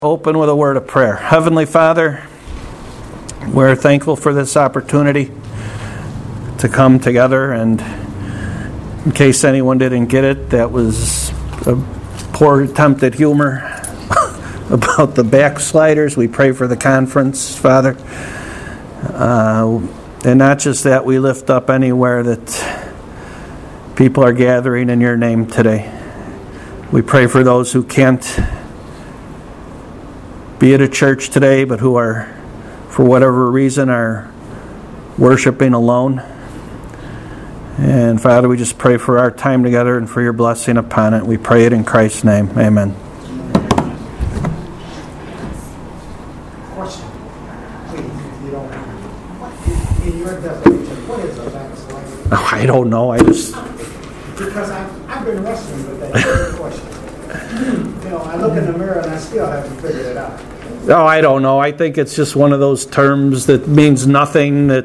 Open with a word of prayer. Heavenly Father, we're thankful for this opportunity to come together, and in case anyone didn't get it, that was a poor attempt at humor about the backsliders. We pray for the conference, Father. And not just that, we lift up anywhere that people are gathering in your name today. We pray for those who can't be at a church today, but who are, for whatever reason, are worshiping alone. And Father, we just pray for our time together and for your blessing upon it. We pray it in Christ's name. Amen. Question, please, if you don't mind. In your definition, what is a backslider? Oh, I don't know. Because I've been wrestling with that very question. I look in the mirror and I still haven't figured it out. Oh, I don't know. I think it's just one of those terms that means nothing, that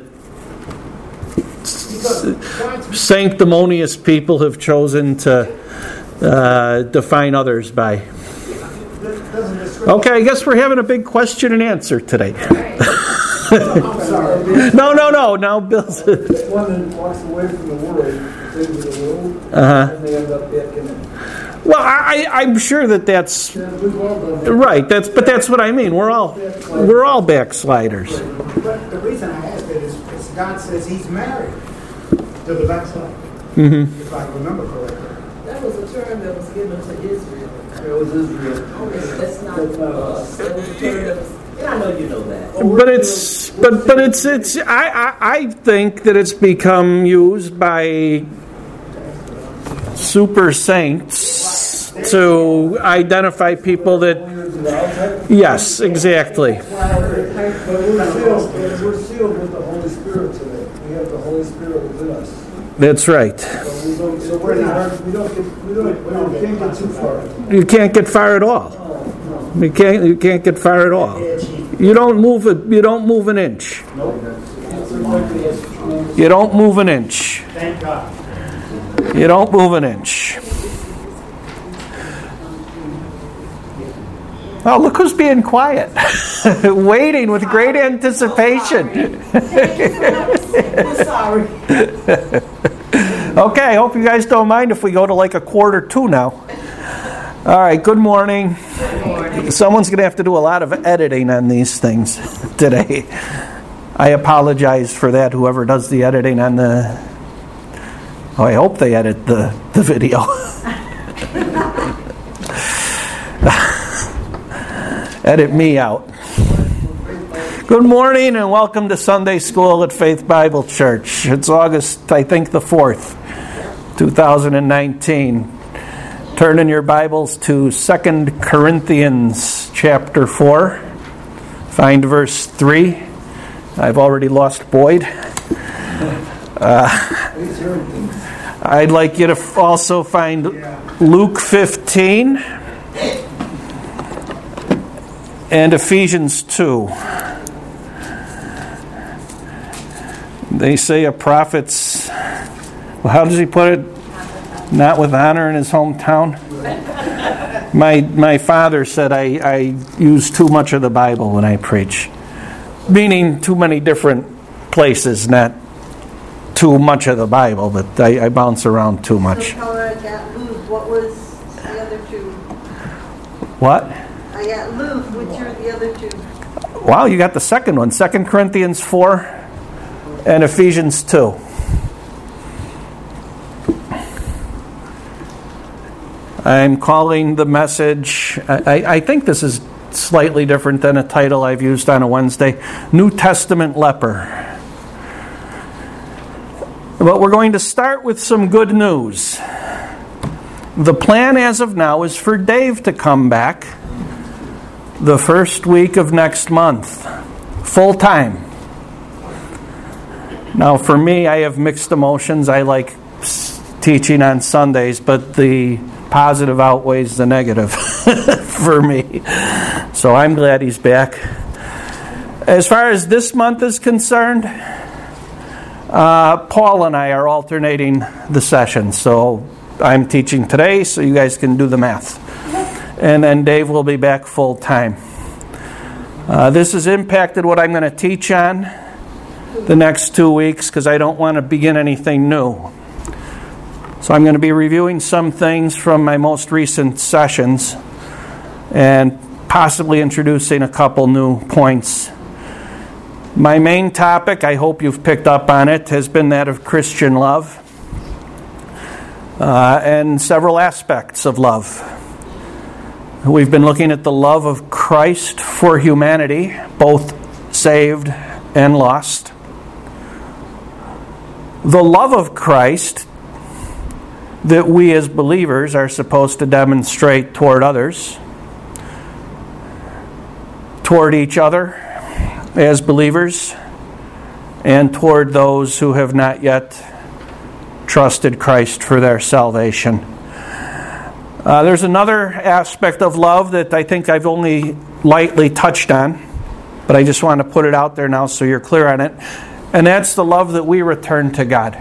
sanctimonious people have chosen to define others by. Okay, I guess we're having a big question and answer today. I'm sorry. No. Now Bill's... One that walks away from the world, things of the world, and they end up back in it. Well, I'm sure that's right. That's what I mean. We're all backsliders. But the reason I asked it is because God says He's married to the backslider. Mm-hmm. If I remember correctly. That was a term that was given to Israel. It was Israel. Okay, that's not us. That was a term that was. And I know you know that. But it's. I think that it's become used by super saints to identify people that. Yes, exactly. We're sealed with the Holy Spirit today. We have the Holy Spirit within us. That's right. So we can't get too far. You can't get far at all. You can't get far at all. You don't move it. You don't move an inch. You don't move an inch. Thank God. You don't move an inch. Oh, look who's being quiet. Waiting with great anticipation. Sorry. Okay, I hope you guys don't mind if we go to like 1:45 now. All right, good morning. Someone's going to have to do a lot of editing on these things today. I apologize for that, whoever does the editing on the... Oh, I hope they edit the video. Edit me out. Good morning and welcome to Sunday School at Faith Bible Church. It's August, I think, the 4th, 2019. Turn in your Bibles to 2 Corinthians chapter 4. Find verse 3. I've already lost Boyd. I'd like you to also find Luke 15 and Ephesians 2. They say a prophet's, well, how does he put it? Not with honor in his hometown. My father said I use too much of the Bible when I preach. Meaning too many different places, not too much of the Bible, but I bounce around too much. So I got Luke. What was the other two? What? I got Luke. Which are the other two? Wow, you got the second one. 2 Corinthians 4 and Ephesians 2. I'm calling the message, I think this is slightly different than a title I've used on a Wednesday, New Testament Leper. But we're going to start with some good news. The plan as of now is for Dave to come back the first week of next month, full time. Now for me, I have mixed emotions. I like teaching on Sundays, but the positive outweighs the negative for me. So I'm glad he's back. As far as this month is concerned, Paul and I are alternating the sessions. So I'm teaching today, so you guys can do the math. and then Dave will be back full time. This has impacted what I'm going to teach on the next 2 weeks because I don't want to begin anything new. So I'm going to be reviewing some things from my most recent sessions and possibly introducing a couple new points. My main topic, I hope you've picked up on it, has been that of Christian love and several aspects of love. We've been looking at the love of Christ for humanity, both saved and lost. The love of Christ that we as believers are supposed to demonstrate toward others, toward each other as believers, and toward those who have not yet trusted Christ for their salvation. There's another aspect of love that I think I've only lightly touched on, but I just want to put it out there now so you're clear on it, and that's the love that we return to God.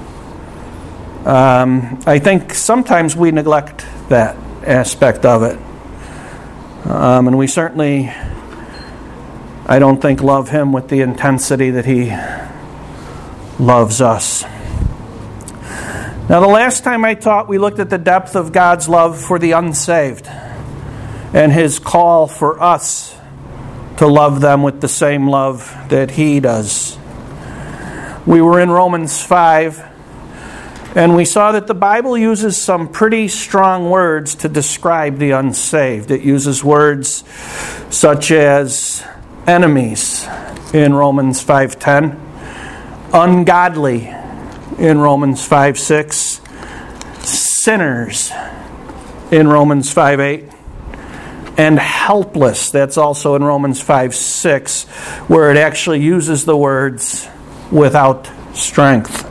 I think sometimes we neglect that aspect of it. And we certainly, I don't think, love Him with the intensity that He loves us. Now, the last time I taught, we looked at the depth of God's love for the unsaved and His call for us to love them with the same love that He does. We were in Romans 5, and we saw that the Bible uses some pretty strong words to describe the unsaved. It uses words such as enemies in Romans 5:10, ungodly in Romans 5:6, sinners in Romans 5:8, and helpless. That's also in Romans 5:6, where it actually uses the words without strength.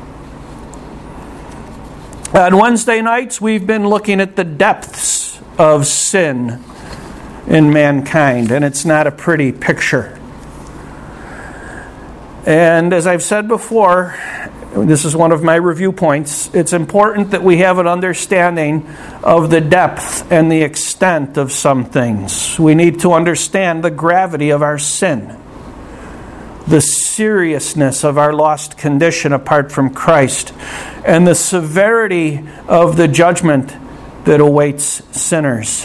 On Wednesday nights, we've been looking at the depths of sin in mankind, and it's not a pretty picture. And as I've said before, this is one of my review points, it's important that we have an understanding of the depth and the extent of some things. We need to understand the gravity of our sin, the seriousness of our lost condition apart from Christ, and the severity of the judgment that awaits sinners.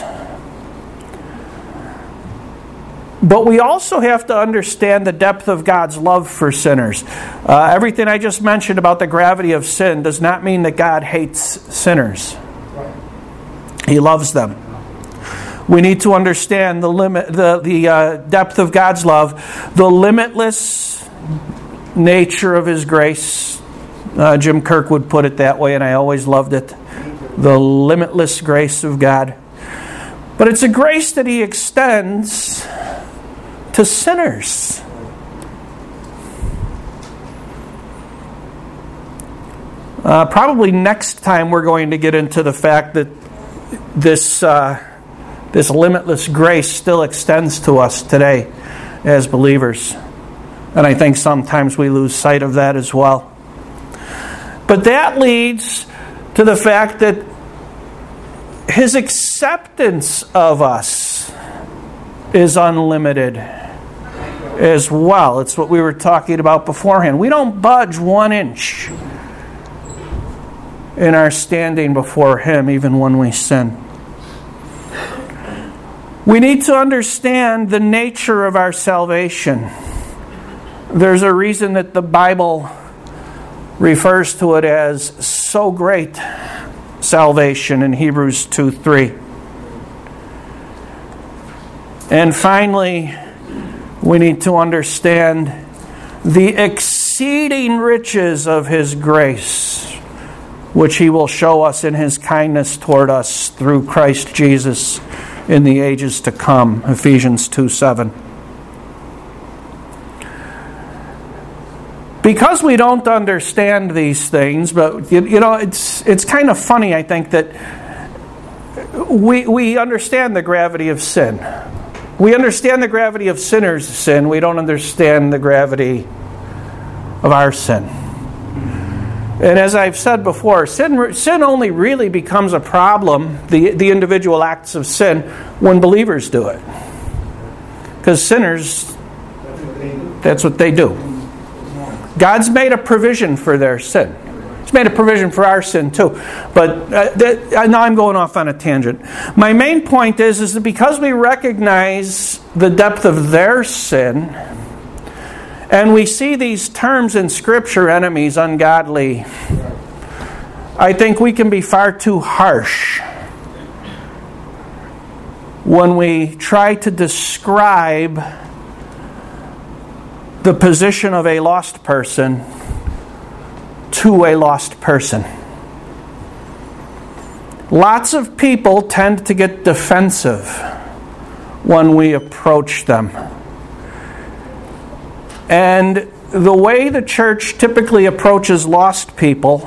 But we also have to understand the depth of God's love for sinners. Everything I just mentioned about the gravity of sin does not mean that God hates sinners. He loves them. We need to understand the depth of God's love, the limitless nature of His grace. Jim Kirkwood put it that way, and I always loved it. The limitless grace of God. But it's a grace that He extends to sinners. Probably next time we're going to get into the fact that this limitless grace still extends to us today as believers. And I think sometimes we lose sight of that as well. But that leads to the fact that His acceptance of us is unlimited as well. It's what we were talking about beforehand. We don't budge 1 inch in our standing before Him, even when we sin. We need to understand the nature of our salvation. There's a reason that the Bible refers to it as so great salvation in Hebrews 2:3. And finally, we need to understand the exceeding riches of His grace, which He will show us in His kindness toward us through Christ Jesus in the ages to come. Ephesians 2:7. Because we don't understand these things, but it's kind of funny, I think, that we understand the gravity of sin. We understand the gravity of sinners' sin. We don't understand the gravity of our sin. And as I've said before, sin only really becomes a problem, the individual acts of sin, when believers do it. Because sinners, that's what they do. God's made a provision for their sin. He's made a provision for our sin too. But now I'm going off on a tangent. My main point is that because we recognize the depth of their sin, and we see these terms in Scripture, enemies, ungodly, I think we can be far too harsh when we try to describe the position of a lost person to a lost person. Lots of people tend to get defensive when we approach them. And the way the church typically approaches lost people,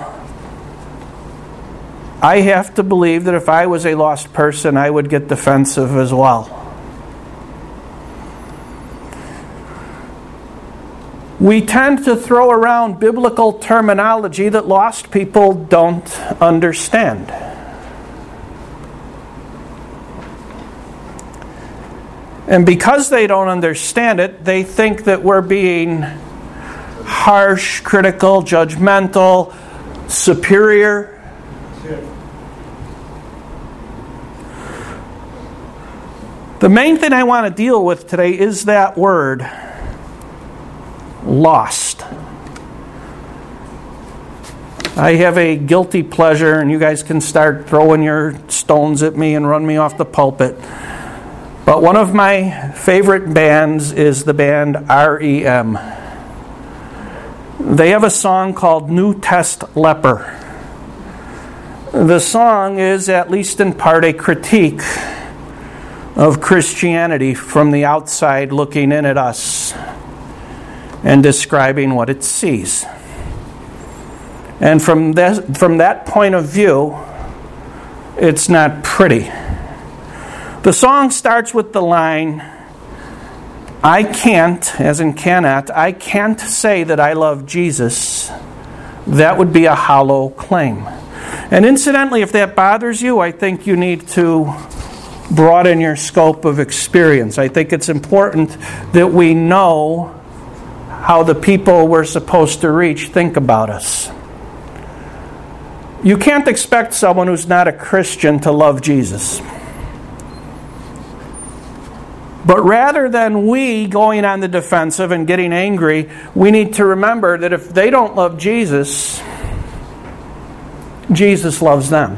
I have to believe that if I was a lost person, I would get defensive as well. We tend to throw around biblical terminology that lost people don't understand. And because they don't understand it, they think that we're being harsh, critical, judgmental, superior. The main thing I want to deal with today is that word, lost. I have a guilty pleasure, and you guys can start throwing your stones at me and run me off the pulpit. But one of my favorite bands is the band R.E.M. They have a song called New Test Leper. The song is, at least in part, a critique of Christianity from the outside looking in at us and describing what it sees. And from that point of view, it's not pretty. The song starts with the line, I can't, as in cannot, I can't say that I love Jesus. That would be a hollow claim. And incidentally, if that bothers you, I think you need to broaden your scope of experience. I think it's important that we know how the people we're supposed to reach think about us. You can't expect someone who's not a Christian to love Jesus. But rather than we going on the defensive and getting angry, we need to remember that if they don't love Jesus, Jesus loves them.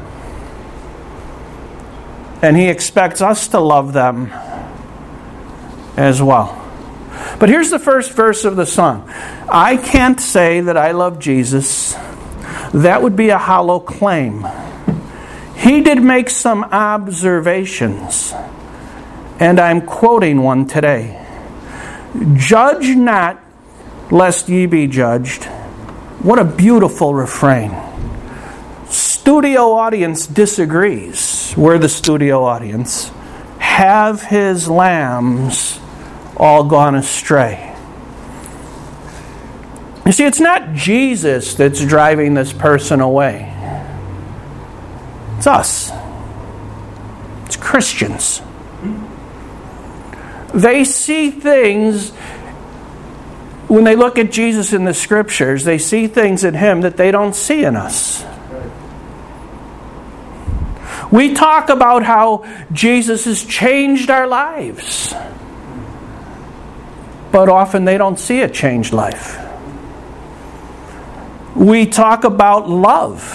And He expects us to love them as well. But here's the first verse of the song. I can't say that I love Jesus. That would be a hollow claim. He did make some observations, and I'm quoting one today. Judge not, lest ye be judged. What a beautiful refrain. Studio audience disagrees. We're the studio audience. Have his lambs all gone astray? You see, it's not Jesus that's driving this person away. It's us. It's Christians. They see things, when they look at Jesus in the Scriptures, they see things in Him that they don't see in us. We talk about how Jesus has changed our lives, but often they don't see a changed life. We talk about love,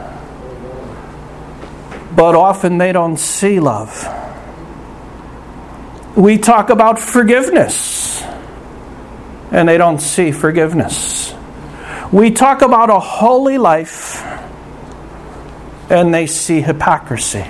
but often they don't see love. We talk about forgiveness, and they don't see forgiveness. We talk about a holy life, and they see hypocrisy.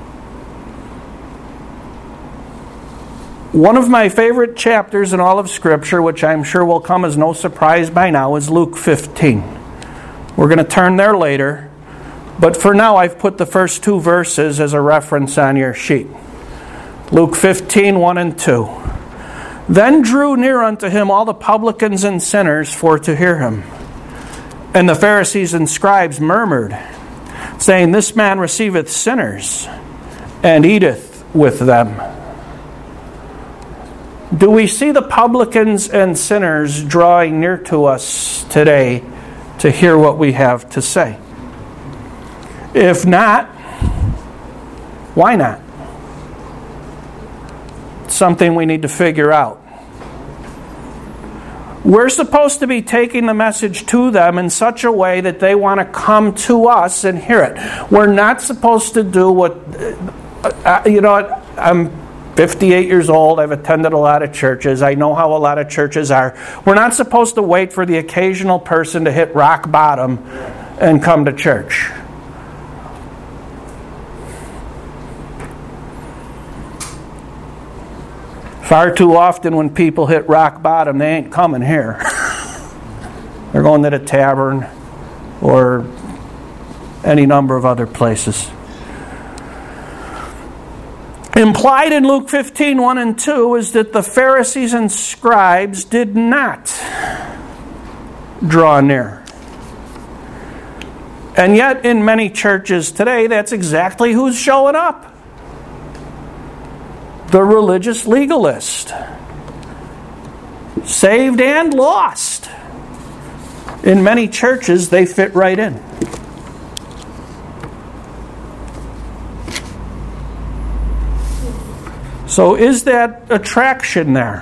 One of my favorite chapters in all of Scripture, which I'm sure will come as no surprise by now, is Luke 15. We're going to turn there later, but for now I've put the first two verses as a reference on your sheet. Luke 15, 1 and 2. Then drew near unto him all the publicans and sinners for to hear him. And the Pharisees and scribes murmured, saying, This man receiveth sinners, and eateth with them. Do we see the publicans and sinners drawing near to us today to hear what we have to say? If not, why not? Something we need to figure out. We're supposed to be taking the message to them in such a way that they want to come to us and hear it. We're not supposed to do what... I'm 58 years old. I've attended a lot of churches. I know how a lot of churches are. We're not supposed to wait for the occasional person to hit rock bottom and come to church. Far too often when people hit rock bottom, they ain't coming here. They're going to the tavern or any number of other places. Implied in Luke 15, 1 and 2 is that the Pharisees and scribes did not draw near. And yet in many churches today, that's exactly who's showing up. The religious legalist. Saved and lost. In many churches, they fit right in. So is that attraction there?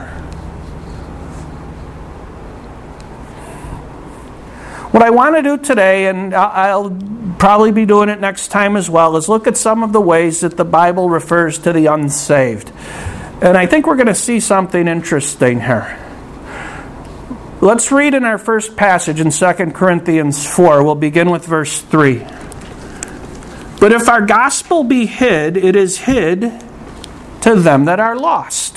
What I want to do today, and I'll probably be doing it next time as well, is look at some of the ways that the Bible refers to the unsaved. And I think we're going to see something interesting here. Let's read in our first passage in 2 Corinthians 4. We'll begin with verse 3. But if our gospel be hid, it is hid to them that are lost,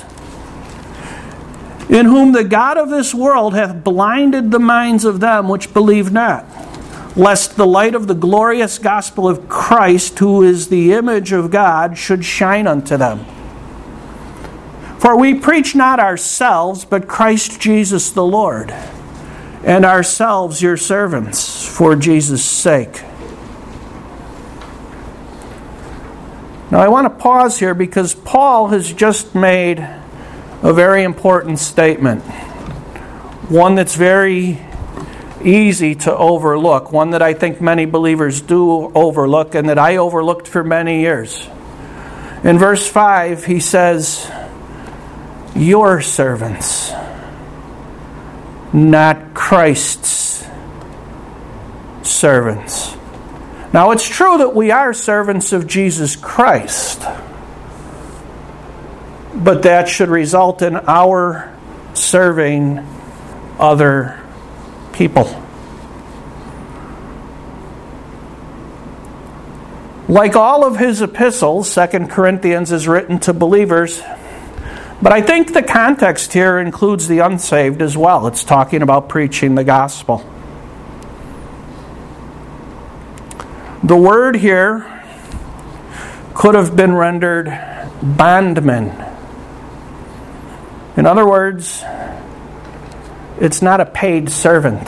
in whom the God of this world hath blinded the minds of them which believe not, lest the light of the glorious gospel of Christ, who is the image of God, should shine unto them. For we preach not ourselves, but Christ Jesus the Lord, and ourselves your servants for Jesus' sake. Now I want to pause here because Paul has just made a very important statement. One that's very easy to overlook. One that I think many believers do overlook and that I overlooked for many years. In verse 5 he says, your servants, not Christ's servants. Now, it's true that we are servants of Jesus Christ, but that should result in our serving other people. Like all of his epistles, 2 Corinthians is written to believers, but I think the context here includes the unsaved as well. It's talking about preaching the gospel. The word here could have been rendered bondman. In other words, it's not a paid servant.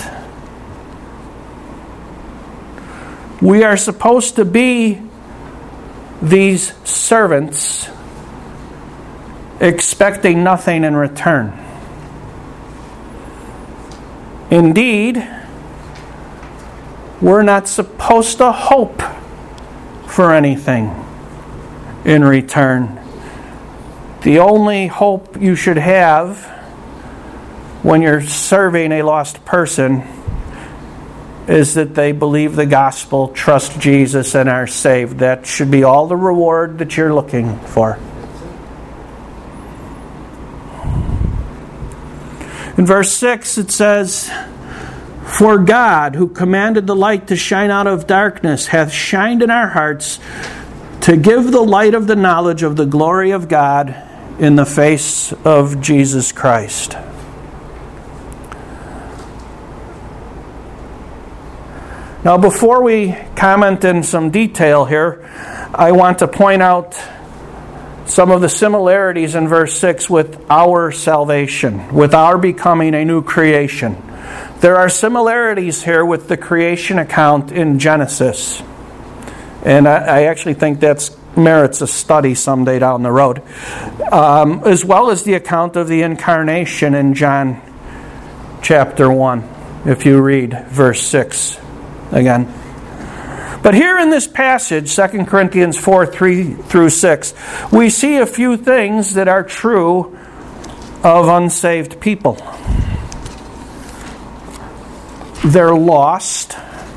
We are supposed to be these servants expecting nothing in return. Indeed, we're not supposed to hope for anything in return. The only hope you should have when you're serving a lost person is that they believe the gospel, trust Jesus, and are saved. That should be all the reward that you're looking for. In verse 6 it says, for God, who commanded the light to shine out of darkness, hath shined in our hearts to give the light of the knowledge of the glory of God in the face of Jesus Christ. Now, before we comment in some detail here, I want to point out some of the similarities in verse 6 with our salvation, with our becoming a new creation. There are similarities here with the creation account in Genesis. And I actually think that merits a study someday down the road. As well as the account of the incarnation in John chapter 1, if you read verse 6 again. But here in this passage, 2 Corinthians 4, 3 through 6, we see a few things that are true of unsaved people. They're lost.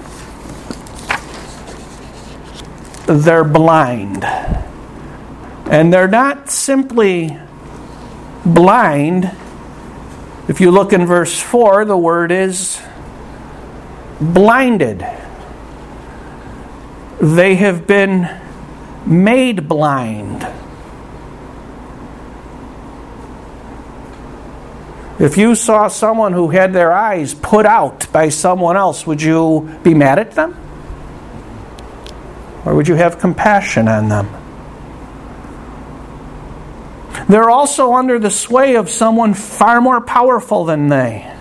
They're blind. And they're not simply blind. If you look in verse 4, the word is blinded. They have been made blind. If you saw someone who had their eyes put out by someone else, would you be mad at them? Or would you have compassion on them? They're also under the sway of someone far more powerful than they.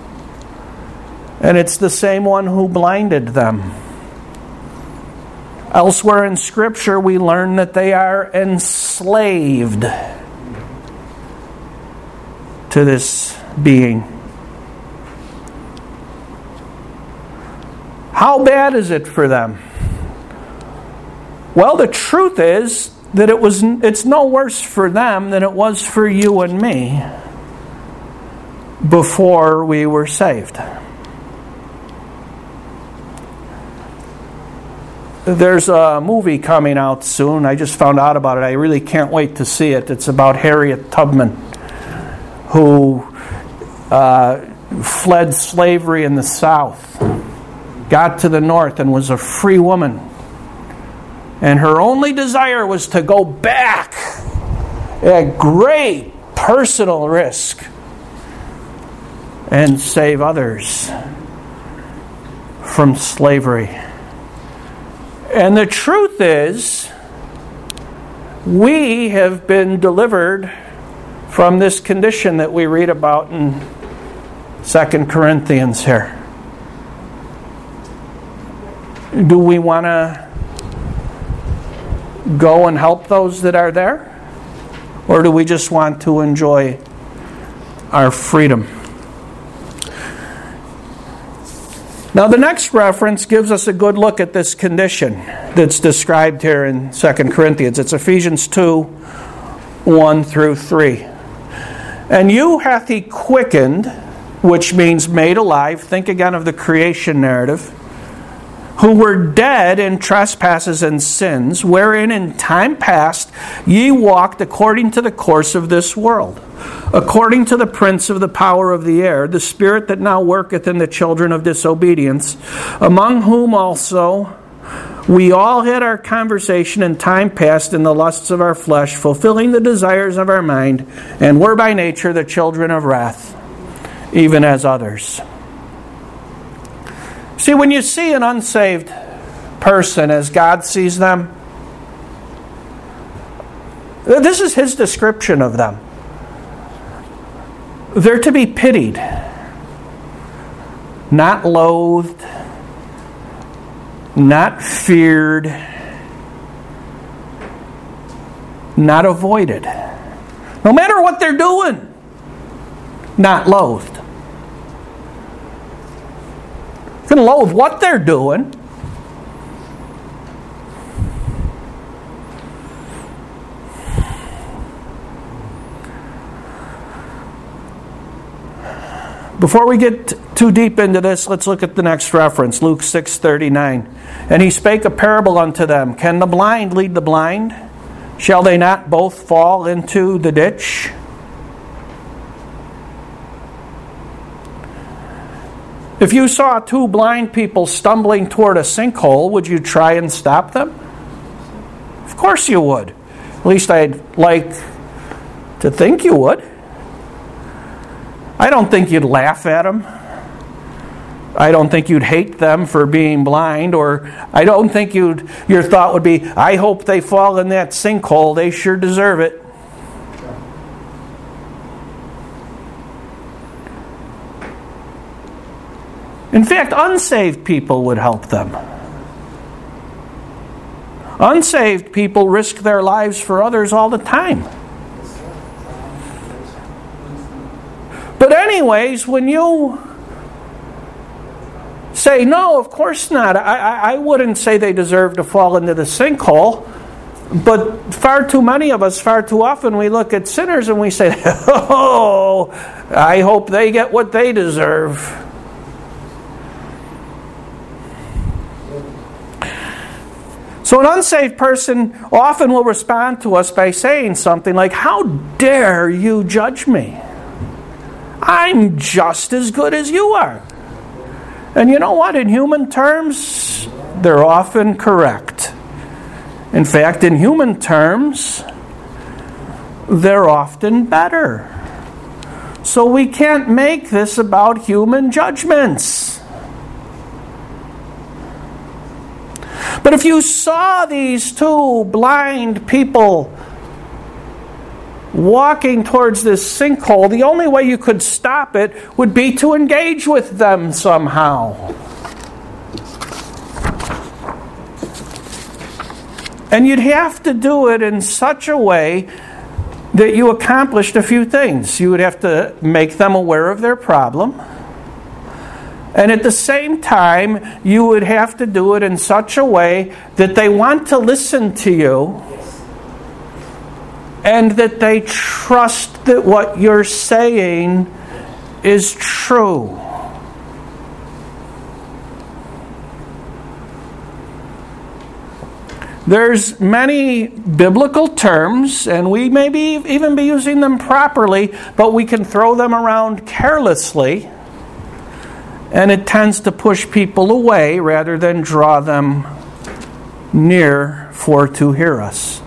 And it's the same one who blinded them. Elsewhere in Scripture, we learn that they are enslaved to this being. How bad is it for them? Well, the truth is that it's no worse for them than it was for you and me before we were saved. There's a movie coming out soon. I just found out about it. I really can't wait to see it. It's about Harriet Tubman, who fled slavery in the South, got to the North, and was a free woman. And her only desire was to go back at great personal risk and save others from slavery. And the truth is, we have been delivered from this condition that we read about in 2 Corinthians here. Do we want to go and help those that are there? Or do we just want to enjoy our freedom? Now, the next reference gives us a good look at this condition that's described here in 2 Corinthians. It's Ephesians 2, 1 through 3. And you hath he quickened, which means made alive. Think again of the creation narrative. Who were dead in trespasses and sins, wherein in time past ye walked according to the course of this world, according to the prince of the power of the air, the spirit that now worketh in the children of disobedience, among whom also we all had our conversation in time past in the lusts of our flesh, fulfilling the desires of our mind, and were by nature the children of wrath, even as others. See, when you see an unsaved person as God sees them, this is His description of them. They're to be pitied, not loathed, not feared, not avoided. No matter what they're doing, not loathed. You can loathe what they're doing. Before we get too deep into this, let's look at the next reference, Luke 6:39. And he spake a parable unto them. Can the blind lead the blind? Shall they not both fall into the ditch? If you saw two blind people stumbling toward a sinkhole, would you try and stop them? Of course you would. At least I'd like to think you would. I don't think you'd laugh at them. I don't think you'd hate them for being blind, or I don't think your thought would be, I hope they fall in that sinkhole, they sure deserve it. In fact, unsaved people would help them. Unsaved people risk their lives for others all the time. But anyways, when you say, no, of course not, I wouldn't say they deserve to fall into the sinkhole. But far too many of us, far too often, we look at sinners and we say, oh, I hope they get what they deserve. So an unsaved person often will respond to us by saying something like, how dare you judge me? I'm just as good as you are. And you know what? In human terms, they're often correct. In fact, in human terms, they're often better. So we can't make this about human judgments. But if you saw these two blind people walking towards this sinkhole, the only way you could stop it would be to engage with them somehow. And you'd have to do it in such a way that you accomplished a few things. You would have to make them aware of their problem. And at the same time, you would have to do it in such a way that they want to listen to you and that they trust that what you're saying is true. There's many biblical terms, and we may even be using them properly, but we can throw them around carelessly. And it tends to push people away rather than draw them near for to hear us.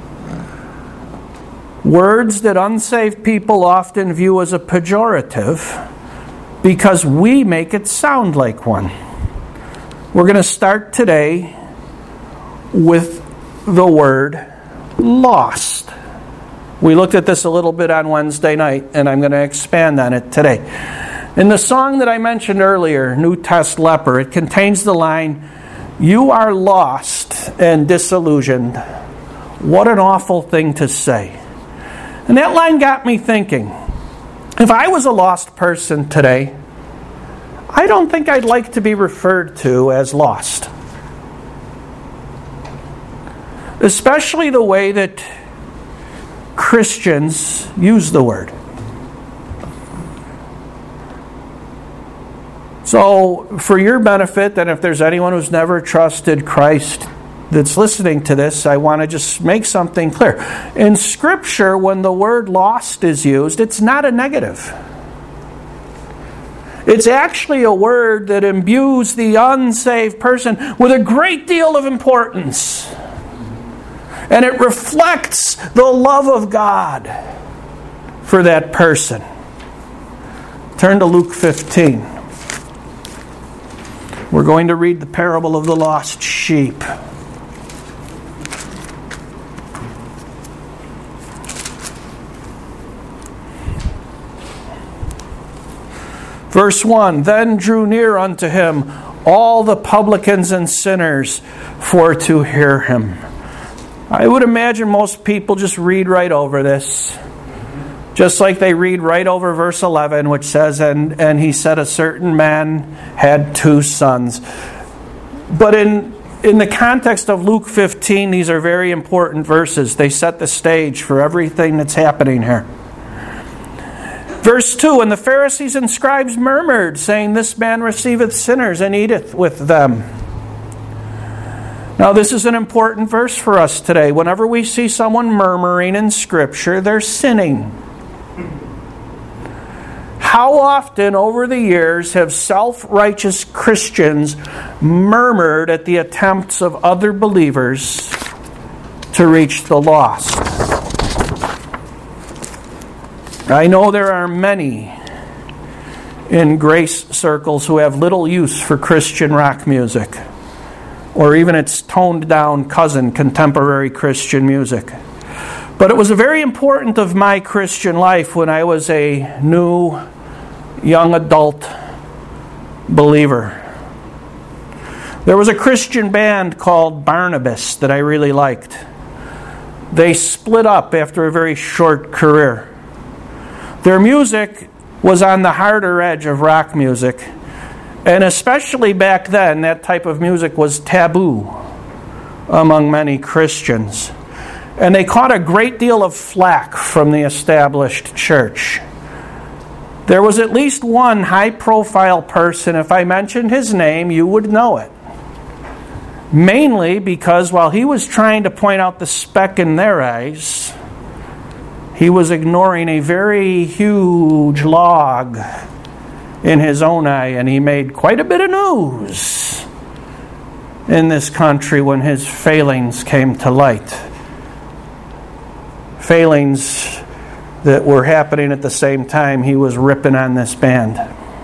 Words that unsaved people often view as a pejorative because we make it sound like one. We're going to start today with the word lost. We looked at this a little bit on Wednesday night, and I'm going to expand on it today. In the song that I mentioned earlier, New Test Leper, it contains the line, "You are lost and disillusioned." What an awful thing to say. And that line got me thinking, if I was a lost person today, I don't think I'd like to be referred to as lost. Especially the way that Christians use the word. So, for your benefit, and if there's anyone who's never trusted Christ that's listening to this, I want to just make something clear. In Scripture, when the word lost is used, it's not a negative. It's actually a word that imbues the unsaved person with a great deal of importance. And it reflects the love of God for that person. Turn to Luke 15. We're going to read the parable of the lost sheep. Verse 1, "Then drew near unto him all the publicans and sinners for to hear him." I would imagine most people just read right over this. Just like they read right over verse 11, which says, and he said a certain man had 2 sons. But in the context of Luke 15, these are very important verses. They set the stage for everything that's happening here. Verse 2, "And the Pharisees and scribes murmured, saying, This man receiveth sinners and eateth with them." Now this is an important verse for us today. Whenever we see someone murmuring in Scripture, they're sinning. How often over the years have self-righteous Christians murmured at the attempts of other believers to reach the lost? I know there are many in grace circles who have little use for Christian rock music, or even its toned-down cousin, contemporary Christian music. But it was very important of my Christian life when I was a new young adult believer. There was a Christian band called Barnabas that I really liked. They split up after a very short career. Their music was on the harder edge of rock music, and especially back then, that type of music was taboo among many Christians. And they caught a great deal of flack from the established church. There was at least one high-profile person, if I mentioned his name, you would know it. Mainly because while he was trying to point out the speck in their eyes, he was ignoring a very huge log in his own eye, and he made quite a bit of news in this country when his failings came to light. Failings that were happening at the same time he was ripping on this band.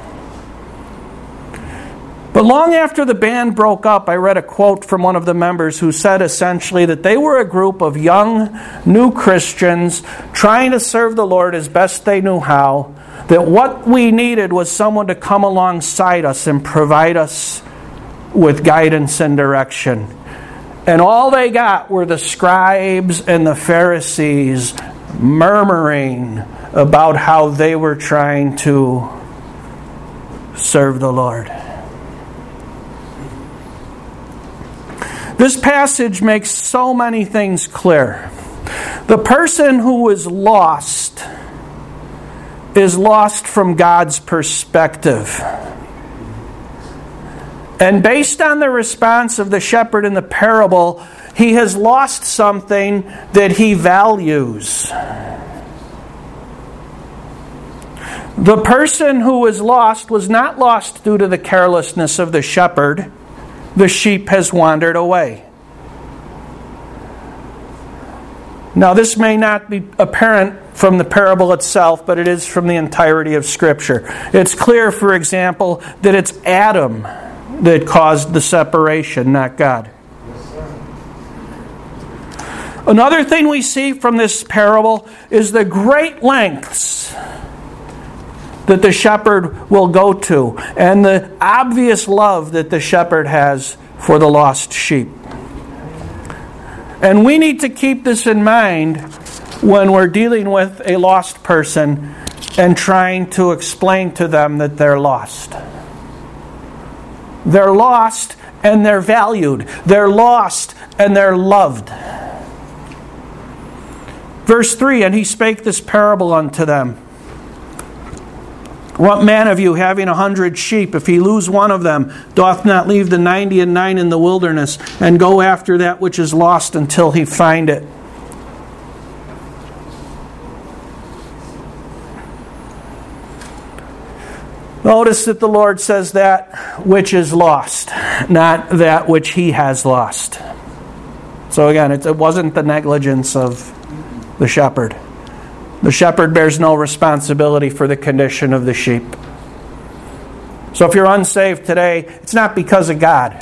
But long after the band broke up, I read a quote from one of the members who said essentially that they were a group of young, new Christians trying to serve the Lord as best they knew how, that what we needed was someone to come alongside us and provide us with guidance and direction. And all they got were the scribes and the Pharisees murmuring about how they were trying to serve the Lord. This passage makes so many things clear. The person who is lost from God's perspective. And based on the response of the shepherd in the parable, he has lost something that he values. The person who was not lost due to the carelessness of the shepherd. The sheep has wandered away. Now, this may not be apparent from the parable itself, but it is from the entirety of Scripture. It's clear, for example, that it's Adam that caused the separation, not God. Another thing we see from this parable is the great lengths that the shepherd will go to, and the obvious love that the shepherd has for the lost sheep. And we need to keep this in mind when we're dealing with a lost person and trying to explain to them that they're lost. They're lost and they're valued. They're lost and they're loved. Verse 3, and he spake this parable unto them. What man of you, having 100 sheep, if he lose one of them, doth not leave the 99 in the wilderness, and go after that which is lost until he find it? Notice that the Lord says that which is lost, not that which he has lost. So again, it wasn't the negligence of the shepherd. The shepherd bears no responsibility for the condition of the sheep. So if you're unsaved today, it's not because of God.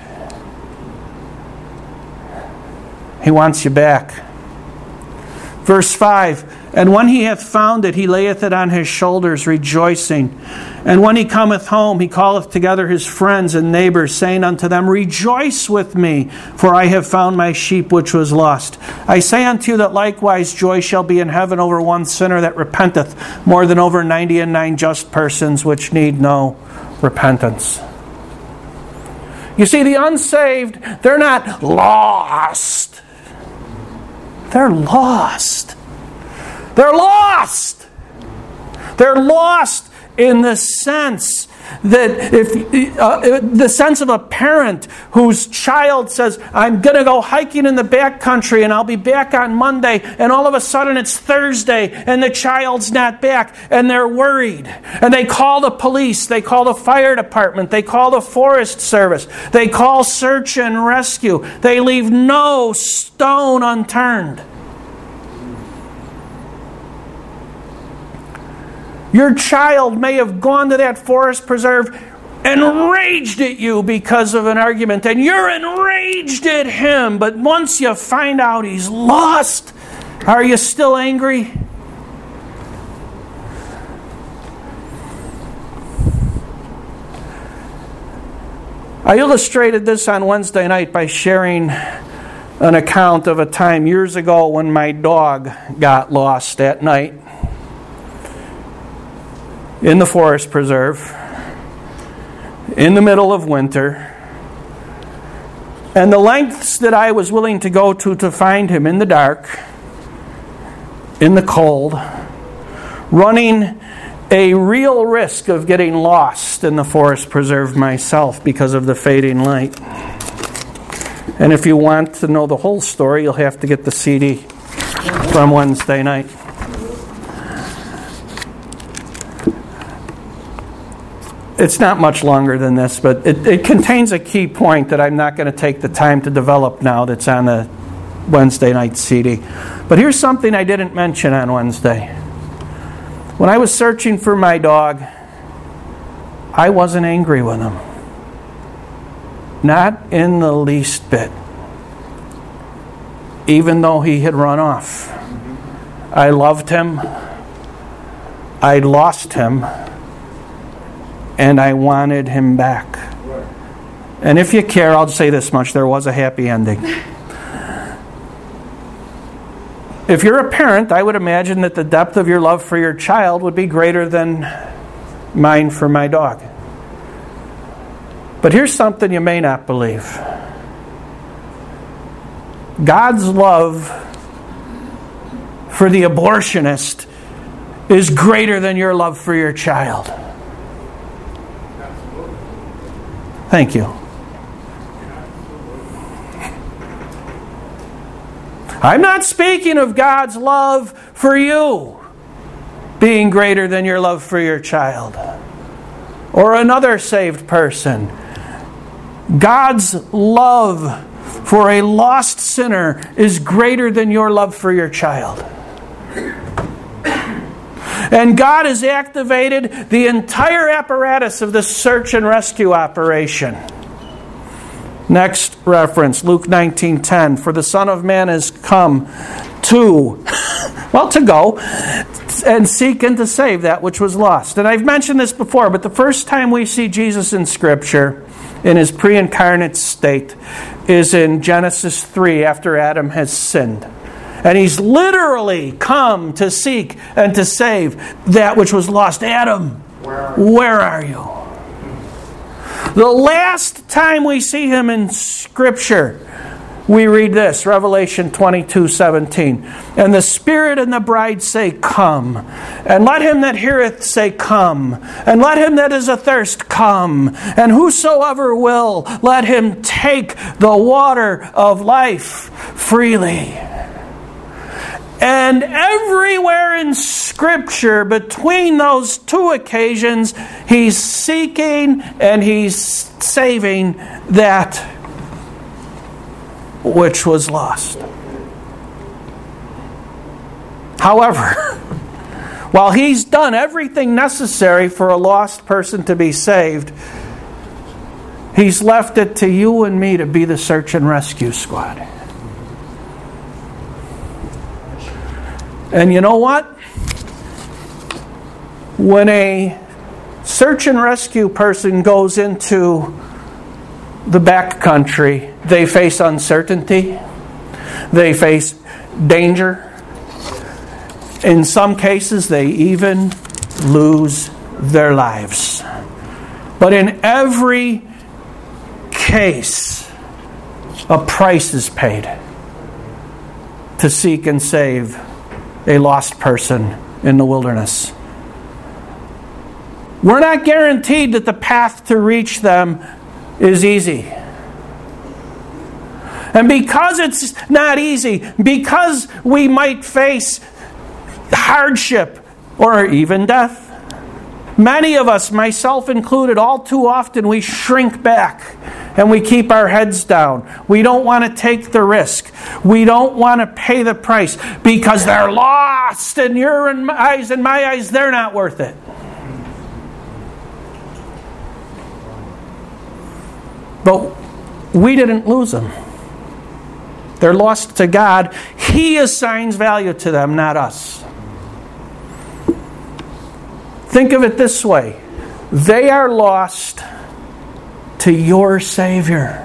He wants you back. Verse 5, and when he hath found it, he layeth it on his shoulders, rejoicing. And when he cometh home, he calleth together his friends and neighbors, saying unto them, Rejoice with me, for I have found my sheep which was lost. I say unto you that likewise joy shall be in heaven over one sinner that repenteth, more than over 99 just persons which need no repentance. You see, the unsaved, they're not lost. They're lost. They're lost. They're lost in the sense that the sense of a parent whose child says, I'm going to go hiking in the backcountry and I'll be back on Monday, and all of a sudden it's Thursday and the child's not back and they're worried. And they call the police, they call the fire department, they call the Forest Service, they call search and rescue. They leave no stone unturned. Your child may have gone to that forest preserve and raged at you because of an argument, and you're enraged at him, but once you find out he's lost, are you still angry? I illustrated this on Wednesday night by sharing an account of a time years ago when my dog got lost at night in the forest preserve in the middle of winter, and the lengths that I was willing to go to find him in the dark, in the cold, running a real risk of getting lost in the forest preserve myself because of the fading light. And if you want to know the whole story, you'll have to get the CD from Wednesday night. It's not much longer than this, but it contains a key point that I'm not going to take the time to develop now that's on the Wednesday night CD. But here's something I didn't mention on Wednesday. When I was searching for my dog, I wasn't angry with him. Not in the least bit. Even though he had run off. I loved him. I lost him. And I wanted him back. And if you care, I'll say this much. There was a happy ending. If you're a parent, I would imagine that the depth of your love for your child would be greater than mine for my dog. But here's something you may not believe. God's love for the abortionist is greater than your love for your child. Thank you. I'm not speaking of God's love for you being greater than your love for your child or another saved person. God's love for a lost sinner is greater than your love for your child. And God has activated the entire apparatus of the search and rescue operation. Next reference, Luke 19:10. For the Son of Man has come to go and seek and to save that which was lost. And I've mentioned this before, but the first time we see Jesus in Scripture in his pre-incarnate state is in Genesis 3 after Adam has sinned. And he's literally come to seek and to save that which was lost. Adam, where are you? The last time we see him in Scripture, we read this, Revelation 22:17. And the Spirit and the bride say, come. And let him that heareth say, come. And let him that is athirst come. And whosoever will, let him take the water of life freely. And everywhere in Scripture, between those two occasions, he's seeking and he's saving that which was lost. However, while he's done everything necessary for a lost person to be saved, he's left it to you and me to be the search and rescue squad. And you know what? When a search and rescue person goes into the backcountry, they face uncertainty. They face danger. In some cases, they even lose their lives. But in every case, a price is paid to seek and save a lost person in the wilderness. We're not guaranteed that the path to reach them is easy. And because it's not easy, because we might face hardship or even death, many of us, myself included, all too often we shrink back and we keep our heads down. We don't want to take the risk. We don't want to pay the price because they're lost in your eyes and my eyes, they're not worth it. But we didn't lose them. They're lost to God. He assigns value to them, not us. Think of it this way. They are lost to your Savior.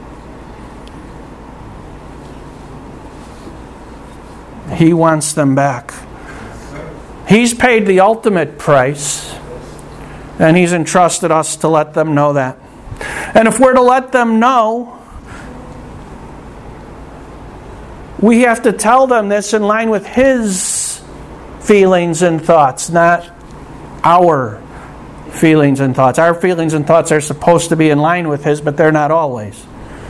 He wants them back. He's paid the ultimate price, and He's entrusted us to let them know that. And if we're to let them know, we have to tell them this in line with His feelings and thoughts, not our feelings and thoughts. Our feelings and thoughts are supposed to be in line with His, but they're not always.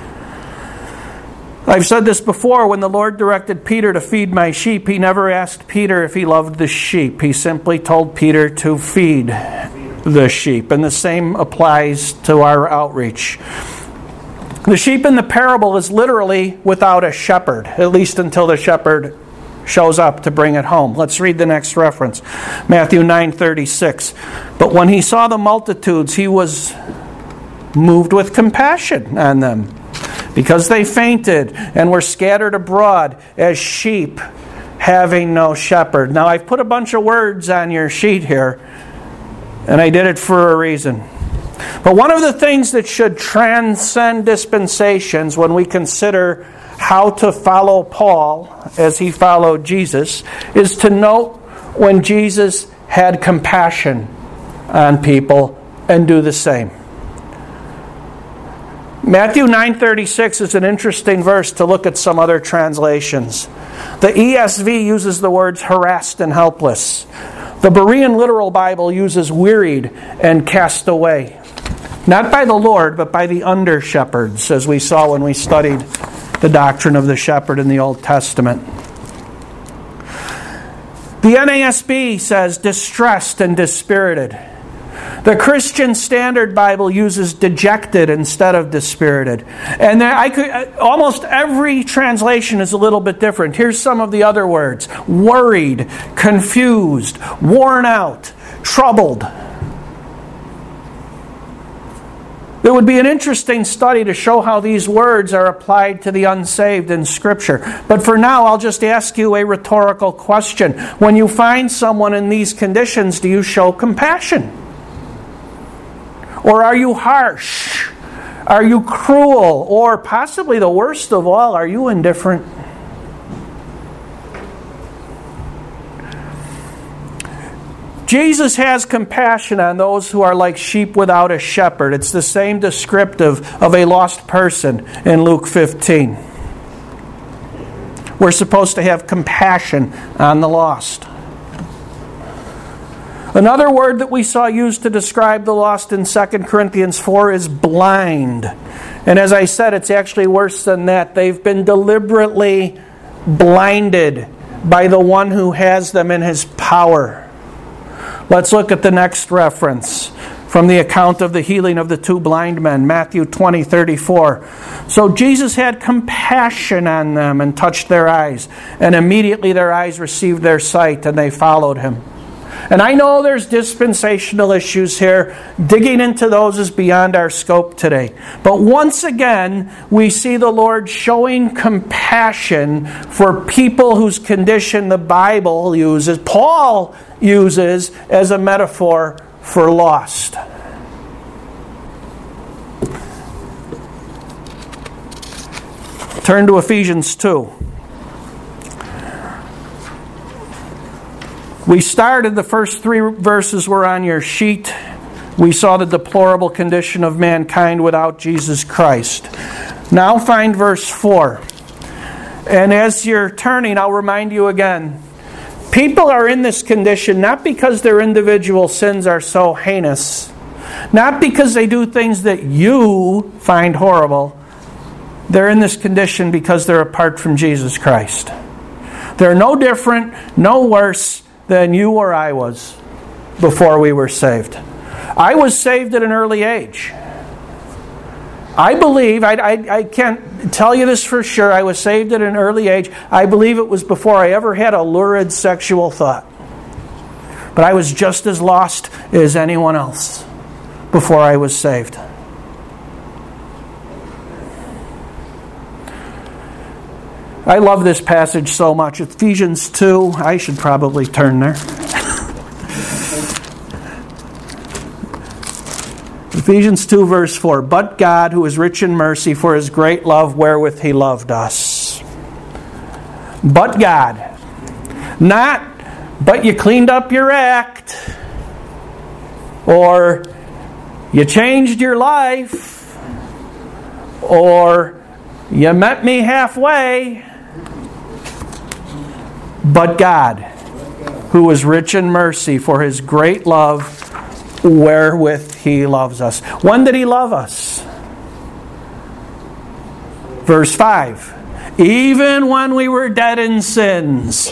I've said this before, when the Lord directed Peter to feed my sheep, He never asked Peter if he loved the sheep. He simply told Peter to feed the sheep. And the same applies to our outreach. The sheep in the parable is literally without a shepherd, at least until the shepherd shows up to bring it home. Let's read the next reference. Matthew 9:36. But when He saw the multitudes, He was moved with compassion on them, because they fainted and were scattered abroad as sheep having no shepherd. Now, I've put a bunch of words on your sheet here, and I did it for a reason. But one of the things that should transcend dispensations when we consider how to follow Paul as he followed Jesus is to note when Jesus had compassion on people and do the same. Matthew 9:36 is an interesting verse to look at some other translations. The ESV uses the words harassed and helpless. The Berean Literal Bible uses wearied and cast away. Not by the Lord, but by the under-shepherds, as we saw when we studied the doctrine of the shepherd in the Old Testament. The NASB says distressed and dispirited. The Christian Standard Bible uses dejected instead of dispirited. And almost every translation is a little bit different. Here's some of the other words. Worried, confused, worn out, troubled. It would be an interesting study to show how these words are applied to the unsaved in Scripture. But for now, I'll just ask you a rhetorical question. When you find someone in these conditions, do you show compassion? Or are you harsh? Are you cruel? Or possibly the worst of all, are you indifferent? Jesus has compassion on those who are like sheep without a shepherd. It's the same descriptive of a lost person in Luke 15. We're supposed to have compassion on the lost. Another word that we saw used to describe the lost in 2 Corinthians 4 is blind. And as I said, it's actually worse than that. They've been deliberately blinded by the one who has them in His power. Let's look at the next reference from the account of the healing of the two blind men, Matthew 20:34. So Jesus had compassion on them and touched their eyes, and immediately their eyes received their sight, and they followed Him. And I know there's dispensational issues here. Digging into those is beyond our scope today. But once again, we see the Lord showing compassion for people whose condition the Bible uses, Paul uses as a metaphor for lost. Turn to Ephesians 2. We started, the first 3 verses were on your sheet. We saw the deplorable condition of mankind without Jesus Christ. Now find verse 4. And as you're turning, I'll remind you again. People are in this condition not because their individual sins are so heinous, not because they do things that you find horrible. They're in this condition because they're apart from Jesus Christ. They're no different, no worse than you or I was before we were saved. I was saved at an early age. I believe, I can't tell you this for sure, I was saved at an early age. I believe it was before I ever had a lurid sexual thought. But I was just as lost as anyone else before I was saved. I love this passage so much. Ephesians 2. I should probably turn there. Ephesians 2 verse 4. But God, who is rich in mercy, for His great love wherewith He loved us. But God. Not, but you cleaned up your act. Or you changed your life. Or you met me halfway. But God, who is rich in mercy, for His great love wherewith He loves us. When did He love us? Verse 5. Even when we were dead in sins,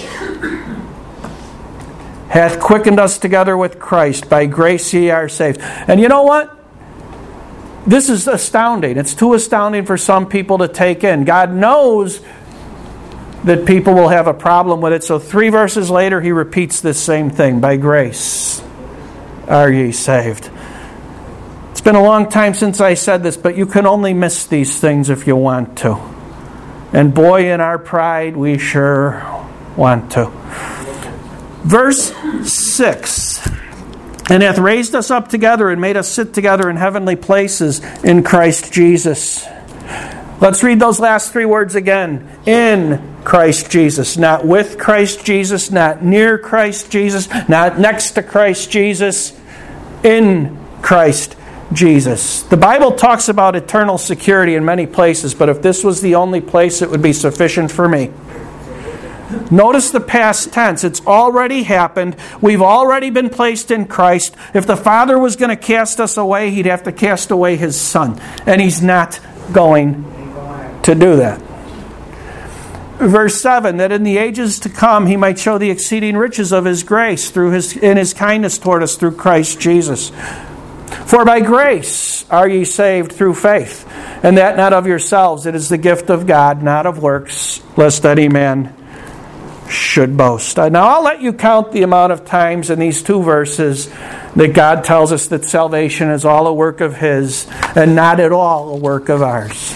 hath quickened us together with Christ. By grace ye are saved. And you know what? This is astounding. It's too astounding for some people to take in. God knows that people will have a problem with it. So 3 verses later, He repeats this same thing. By grace are ye saved. It's been a long time since I said this, but you can only miss these things if you want to. And boy, in our pride, we sure want to. Verse 6. And hath raised us up together and made us sit together in heavenly places in Christ Jesus. Let's read those last 3 words again. In Christ Jesus. Not with Christ Jesus, not near Christ Jesus, not next to Christ Jesus. In Christ Jesus. The Bible talks about eternal security in many places, but if this was the only place, it would be sufficient for me. Notice the past tense. It's already happened. We've already been placed in Christ. If the Father was going to cast us away, He'd have to cast away His Son. And He's not going to do that. Verse 7, that in the ages to come He might show the exceeding riches of His grace in His kindness toward us through Christ Jesus. For by grace are ye saved through faith, and that not of yourselves. It is the gift of God, not of works, lest any man should boast. Now I'll let you count the amount of times in these 2 verses that God tells us that salvation is all a work of His and not at all a work of ours.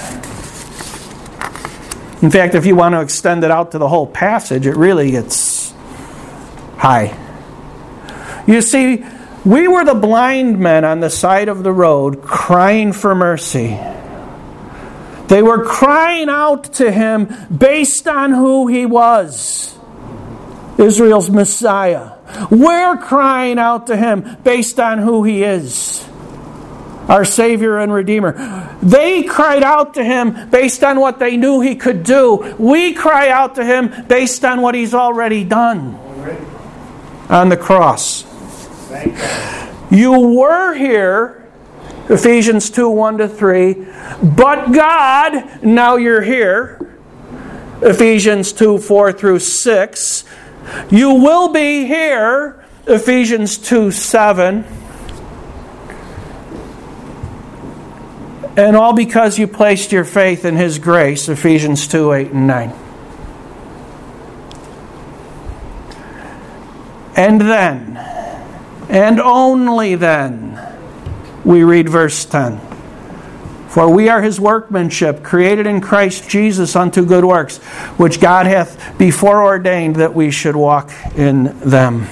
In fact, if you want to extend it out to the whole passage, it really gets high. You see, we were the blind men on the side of the road crying for mercy. They were crying out to Him based on who He was. Israel's Messiah. We're crying out to Him based on who He is. Our Savior and Redeemer. They cried out to Him based on what they knew He could do. We cry out to Him based on what He's already done on the cross. You were here, Ephesians 2, 1-3, but God, now you're here, Ephesians 2, 4-6. You will be here, Ephesians 2, 7. And all because you placed your faith in His grace, Ephesians 2, 8 and 9. And then, and only then, we read verse 10. For we are His workmanship, created in Christ Jesus unto good works, which God hath before ordained that we should walk in them.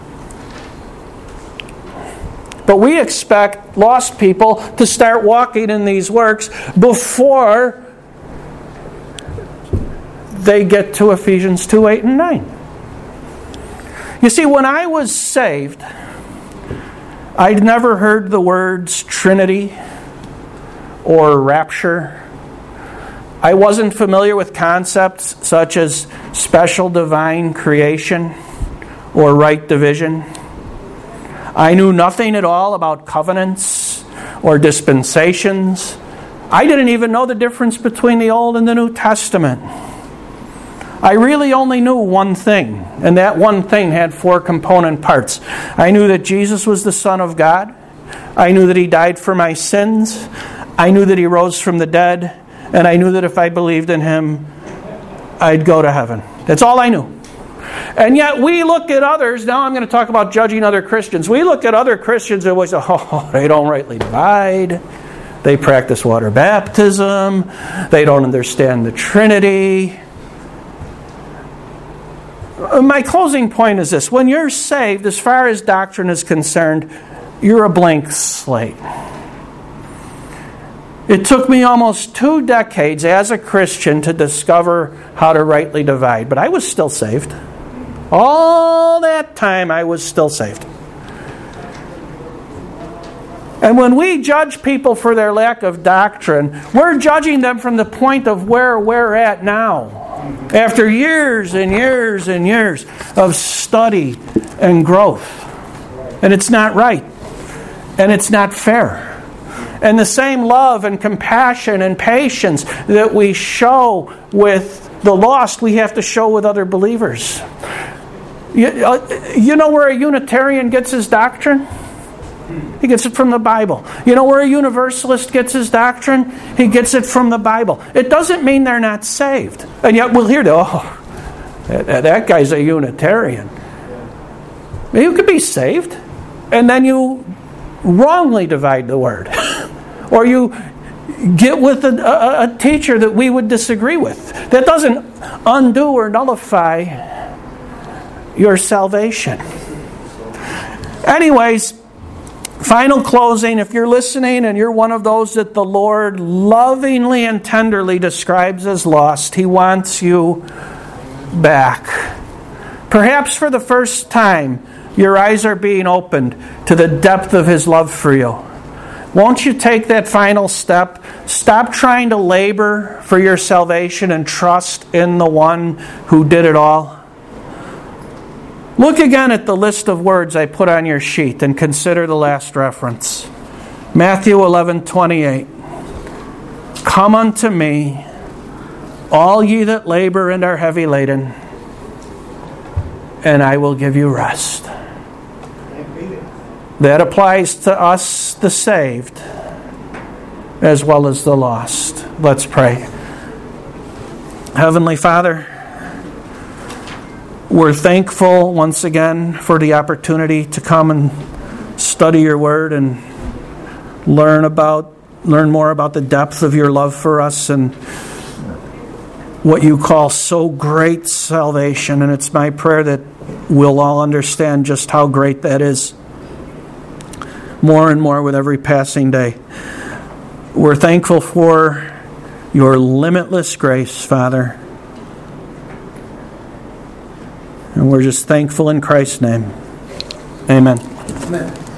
But we expect lost people to start walking in these works before they get to Ephesians 2, 8 and 9. You see, when I was saved, I'd never heard the words Trinity or rapture. I wasn't familiar with concepts such as special divine creation or right division. I knew nothing at all about covenants or dispensations. I didn't even know the difference between the Old and the New Testament. I really only knew one thing, and that one thing had 4 component parts. I knew that Jesus was the Son of God. I knew that He died for my sins. I knew that He rose from the dead. And I knew that if I believed in Him, I'd go to heaven. That's all I knew. And yet we look at others, now I'm going to talk about judging other Christians. We look at other Christians and we say, oh, they don't rightly divide. They practice water baptism. They don't understand the Trinity. My closing point is this. When you're saved, as far as doctrine is concerned, you're a blank slate. It took me almost 2 decades as a Christian to discover how to rightly divide, but I was still saved. All that time I was still saved. And when we judge people for their lack of doctrine, we're judging them from the point of where we're at now. After years and years and years of study and growth. And it's not right. And it's not fair. And the same love and compassion and patience that we show with the lost, we have to show with other believers. You know where a Unitarian gets his doctrine? He gets it from the Bible. You know where a Universalist gets his doctrine? He gets it from the Bible. It doesn't mean they're not saved. And yet we'll hear, that guy's a Unitarian. You could be saved, and then you wrongly divide the word. Or you get with a teacher that we would disagree with. That doesn't undo or nullify your salvation. Anyways, final closing, if you're listening and you're one of those that the Lord lovingly and tenderly describes as lost, He wants you back. Perhaps for the first time, your eyes are being opened to the depth of His love for you. Won't you take that final step? Stop trying to labor for your salvation and trust in the one who did it all. Look again at the list of words I put on your sheet and consider the last reference. Matthew 11:28. Come unto me, all ye that labor and are heavy laden, and I will give you rest. That applies to us, the saved, as well as the lost. Let's pray. Heavenly Father, we're thankful once again for the opportunity to come and study your word and learn more about the depth of your love for us and what you call so great salvation. And it's my prayer that we'll all understand just how great that is more and more with every passing day. We're thankful for your limitless grace, Father. And we're just thankful in Christ's name. Amen. Amen.